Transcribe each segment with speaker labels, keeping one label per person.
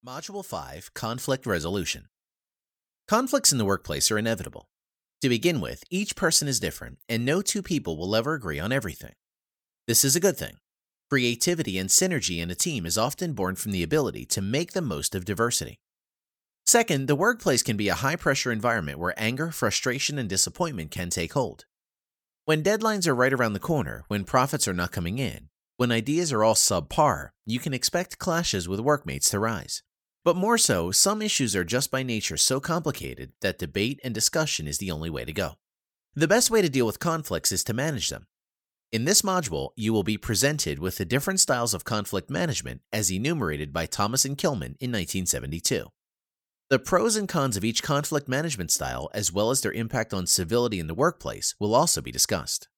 Speaker 1: Module 5 Conflict Resolution. Conflicts in the workplace are inevitable. To begin with, each person is different, and no two people will ever agree on everything. This is a good thing. Creativity and synergy in a team is often born from the ability to make the most of diversity. Second, the workplace can be a high-pressure environment where anger, frustration, and disappointment can take hold. When deadlines are right around the corner, when profits are not coming in, when ideas are all subpar, you can expect clashes with workmates to rise. But more so, some issues are just by nature so complicated that debate and discussion is the only way to go. The best way to deal with conflicts is to manage them. In this module, you will be presented with the different styles of conflict management as enumerated by Thomas and Kilman in 1972. The pros and cons of each conflict management style, as well as their impact on civility in the workplace, will also be discussed.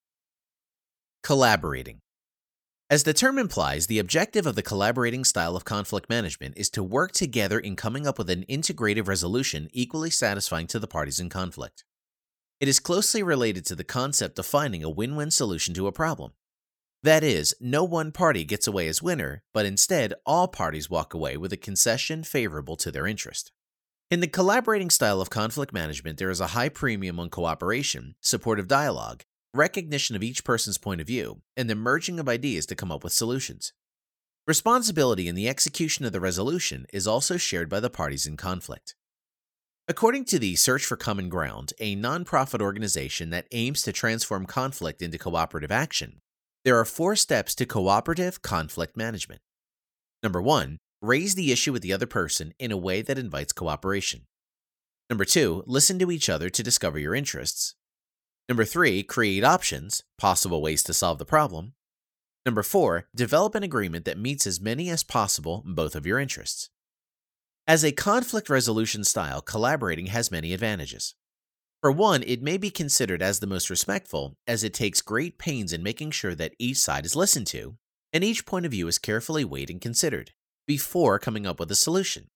Speaker 1: Collaborating. As the term implies, the objective of the collaborating style of conflict management is to work together in coming up with an integrative resolution equally satisfying to the parties in conflict. It is closely related to the concept of finding a win-win solution to a problem. That is, no one party gets away as winner, but instead all parties walk away with a concession favorable to their interest. In the collaborating style of conflict management, there is a high premium on cooperation, supportive dialogue, recognition of each person's point of view, and the merging of ideas to come up with solutions. Responsibility in the execution of the resolution is also shared by the parties in conflict. According to the Search for Common Ground, a nonprofit organization that aims to transform conflict into cooperative action, there are 4 steps to cooperative conflict management. Number 1, raise the issue with the other person in a way that invites cooperation. Number 2, listen to each other to discover your interests. Number 3, create options, possible ways to solve the problem. Number 4, develop an agreement that meets as many as possible both of your interests. As a conflict resolution style, collaborating has many advantages. For one, it may be considered as the most respectful, as it takes great pains in making sure that each side is listened to, and each point of view is carefully weighed and considered, before coming up with a solution.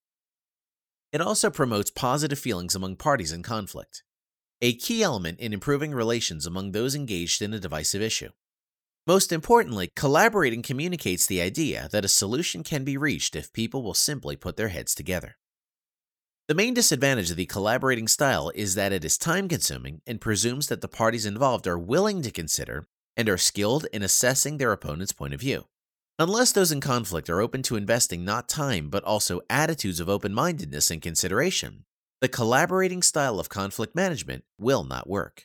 Speaker 1: It also promotes positive feelings among parties in conflict, a key element in improving relations among those engaged in a divisive issue. Most importantly, collaborating communicates the idea that a solution can be reached if people will simply put their heads together. The main disadvantage of the collaborating style is that it is time-consuming and presumes that the parties involved are willing to consider and are skilled in assessing their opponent's point of view. Unless those in conflict are open to investing not time but also attitudes of open-mindedness and consideration, the collaborating style of conflict management will not work.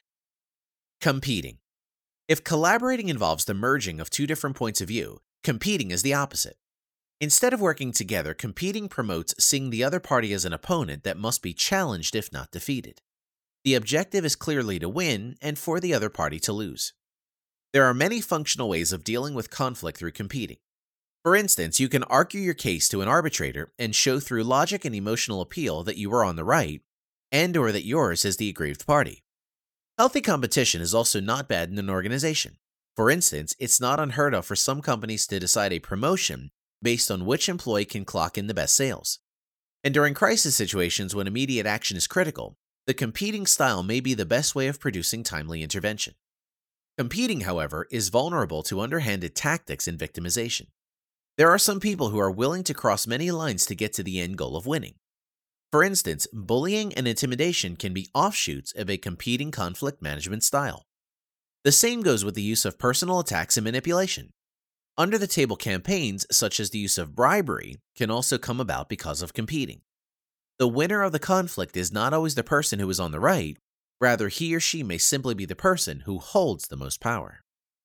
Speaker 1: Competing. If collaborating involves the merging of 2 different points of view, competing is the opposite. Instead of working together, competing promotes seeing the other party as an opponent that must be challenged if not defeated. The objective is clearly to win and for the other party to lose. There are many functional ways of dealing with conflict through competing. For instance, you can argue your case to an arbitrator and show through logic and emotional appeal that you are on the right, and/or that yours is the aggrieved party. Healthy competition is also not bad in an organization. For instance, it's not unheard of for some companies to decide a promotion based on which employee can clock in the best sales. And during crisis situations when immediate action is critical, the competing style may be the best way of producing timely intervention. Competing, however, is vulnerable to underhanded tactics and victimization. There are some people who are willing to cross many lines to get to the end goal of winning. For instance, bullying and intimidation can be offshoots of a competing conflict management style. The same goes with the use of personal attacks and manipulation. Under-the-table campaigns, such as the use of bribery, can also come about because of competing. The winner of the conflict is not always the person who is on the right, rather he or she may simply be the person who holds the most power.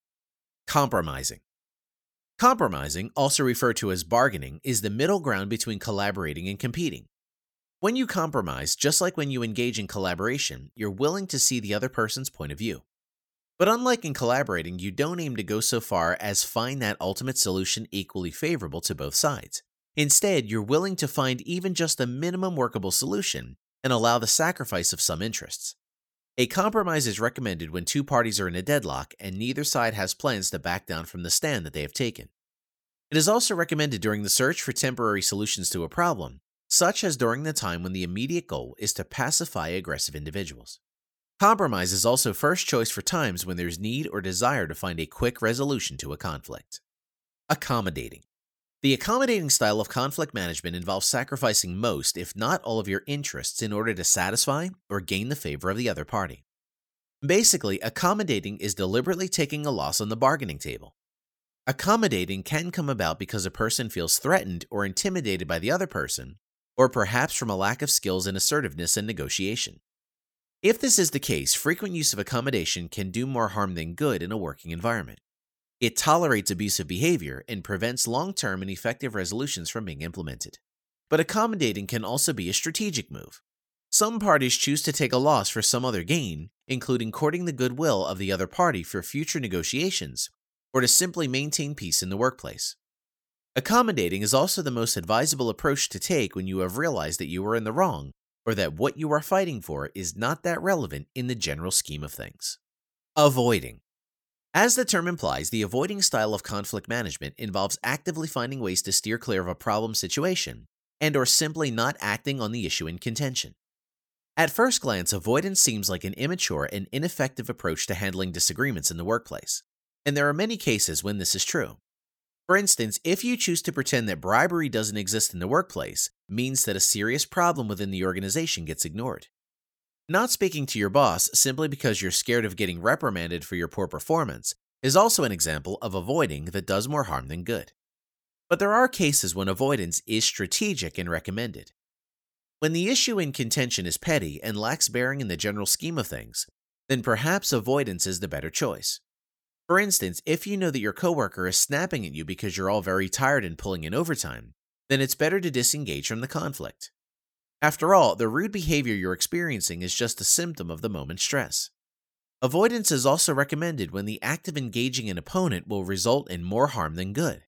Speaker 1: Compromising. Compromising, also referred to as bargaining, is the middle ground between collaborating and competing. When you compromise, just like when you engage in collaboration, you're willing to see the other person's point of view. But unlike in collaborating, you don't aim to go so far as find that ultimate solution equally favorable to both sides. Instead, you're willing to find even just a minimum workable solution and allow the sacrifice of some interests. A compromise is recommended when 2 parties are in a deadlock and neither side has plans to back down from the stand that they have taken. It is also recommended during the search for temporary solutions to a problem, such as during the time when the immediate goal is to pacify aggressive individuals. Compromise is also first choice for times when there's need or desire to find a quick resolution to a conflict. Accommodating. The accommodating style of conflict management involves sacrificing most, if not all, of your interests in order to satisfy or gain the favor of the other party. Basically, accommodating is deliberately taking a loss on the bargaining table. Accommodating can come about because a person feels threatened or intimidated by the other person, or perhaps from a lack of skills in assertiveness and negotiation. If this is the case, frequent use of accommodation can do more harm than good in a working environment. It tolerates abusive behavior and prevents long-term and effective resolutions from being implemented. But accommodating can also be a strategic move. Some parties choose to take a loss for some other gain, including courting the goodwill of the other party for future negotiations, or to simply maintain peace in the workplace. Accommodating is also the most advisable approach to take when you have realized that you are in the wrong, or that what you are fighting for is not that relevant in the general scheme of things. Avoiding. As the term implies, the avoiding style of conflict management involves actively finding ways to steer clear of a problem situation and/or simply not acting on the issue in contention. At first glance, avoidance seems like an immature and ineffective approach to handling disagreements in the workplace, and there are many cases when this is true. For instance, if you choose to pretend that bribery doesn't exist in the workplace, means that a serious problem within the organization gets ignored. Not speaking to your boss simply because you're scared of getting reprimanded for your poor performance is also an example of avoiding that does more harm than good. But there are cases when avoidance is strategic and recommended. When the issue in contention is petty and lacks bearing in the general scheme of things, then perhaps avoidance is the better choice. For instance, if you know that your coworker is snapping at you because you're all very tired and pulling in overtime, then it's better to disengage from the conflict. After all, the rude behavior you're experiencing is just a symptom of the moment's stress. Avoidance is also recommended when the act of engaging an opponent will result in more harm than good.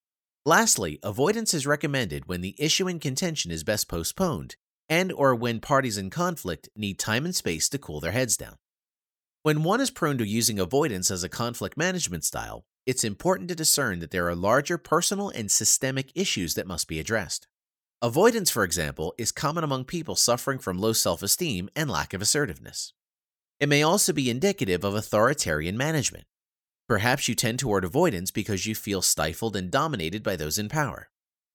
Speaker 1: Lastly, avoidance is recommended when the issue in contention is best postponed and/or when parties in conflict need time and space to cool their heads down. When one is prone to using avoidance as a conflict management style, it's important to discern that there are larger personal and systemic issues that must be addressed. Avoidance, for example, is common among people suffering from low self-esteem and lack of assertiveness. It may also be indicative of authoritarian management. Perhaps you tend toward avoidance because you feel stifled and dominated by those in power.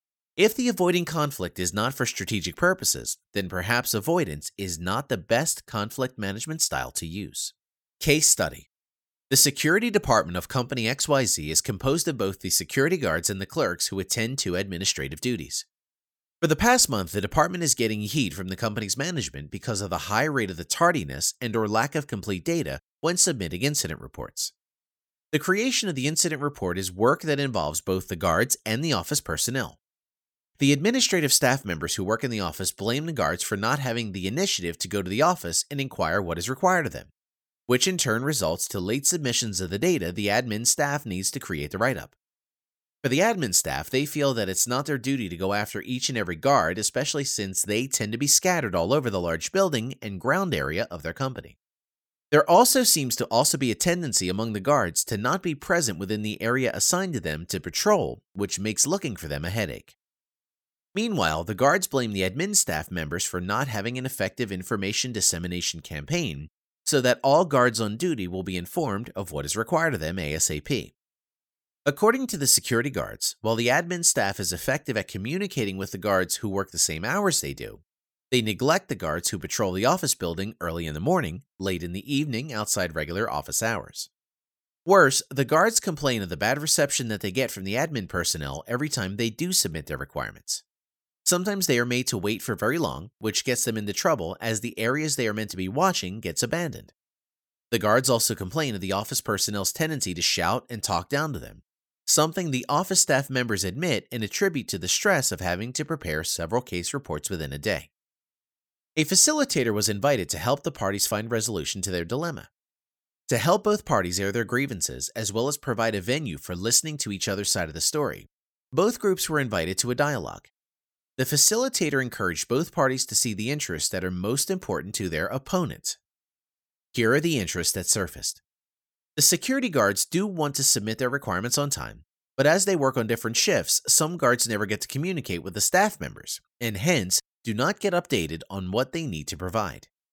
Speaker 1: If the avoiding conflict is not for strategic purposes, then perhaps avoidance is not the best conflict management style to use. Case study. The security department of Company XYZ is composed of both the security guards and the clerks who attend to administrative duties. For the past month, the department is getting heat from the company's management because of the high rate of the tardiness and/or lack of complete data when submitting incident reports. The creation of the incident report is work that involves both the guards and the office personnel. The administrative staff members who work in the office blame the guards for not having the initiative to go to the office and inquire what is required of them, which in turn results to late submissions of the data the admin staff needs to create the write-up. For the admin staff, they feel that it's not their duty to go after each and every guard, especially since they tend to be scattered all over the large building and ground area of their company. There also seems to also be a tendency among the guards to not be present within the area assigned to them to patrol, which makes looking for them a headache. Meanwhile, the guards blame the admin staff members for not having an effective information dissemination campaign so that all guards on duty will be informed of what is required of them ASAP. According to the security guards, while the admin staff is effective at communicating with the guards who work the same hours they do, they neglect the guards who patrol the office building early in the morning, late in the evening outside regular office hours. Worse, the guards complain of the bad reception that they get from the admin personnel every time they do submit their requirements. Sometimes they are made to wait for very long, which gets them into trouble as the areas they are meant to be watching gets abandoned. The guards also complain of the office personnel's tendency to shout and talk down to them, something the office staff members admit and attribute to the stress of having to prepare several case reports within a day. A facilitator was invited to help the parties find resolution to their dilemma. To help both parties air their grievances, as well as provide a venue for listening to each other's side of the story, both groups were invited to a dialogue. The facilitator encouraged both parties to see the interests that are most important to their opponent. Here are the interests that surfaced. The security guards do want to submit their requirements on time, but as they work on different shifts, some guards never get to communicate with the staff members, and hence do not get updated on what they need to provide.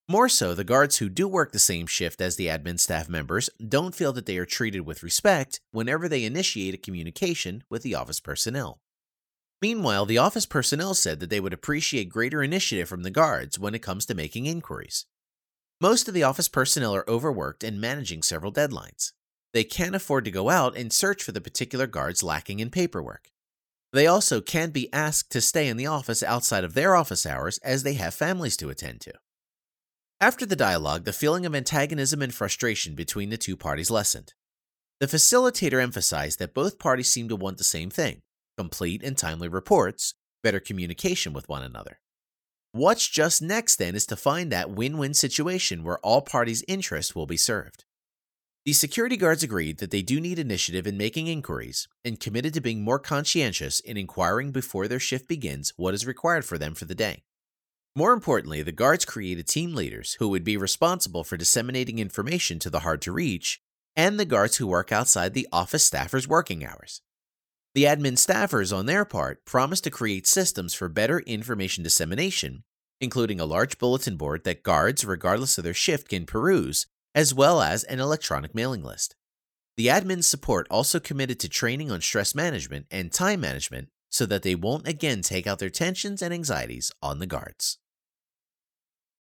Speaker 1: More so, the guards who do work the same shift as the admin staff members don't feel that they are treated with respect whenever they initiate a communication with the office personnel. Meanwhile, the office personnel said that they would appreciate greater initiative from the guards when it comes to making inquiries. Most of the office personnel are overworked and managing several deadlines. They can't afford to go out and search for the particular guards lacking in paperwork. They also can't be asked to stay in the office outside of their office hours as they have families to attend to. After the dialogue, the feeling of antagonism and frustration between the two parties lessened. The facilitator emphasized that both parties seemed to want the same thing: complete and timely reports, better communication with one another. What's just next then is to find that win-win situation where all parties' interests will be served. The security guards agreed that they do need initiative in making inquiries and committed to being more conscientious in inquiring before their shift begins what is required for them for the day. More importantly, the guards created team leaders who would be responsible for disseminating information to the hard-to-reach and the guards who work outside the office staffers' working hours. The admin staffers, on their part, promised to create systems for better information dissemination, including a large bulletin board that guards, regardless of their shift, can peruse, as well as an electronic mailing list. The admin support also committed to training on stress management and time management so that they won't again take out their tensions and anxieties on the guards.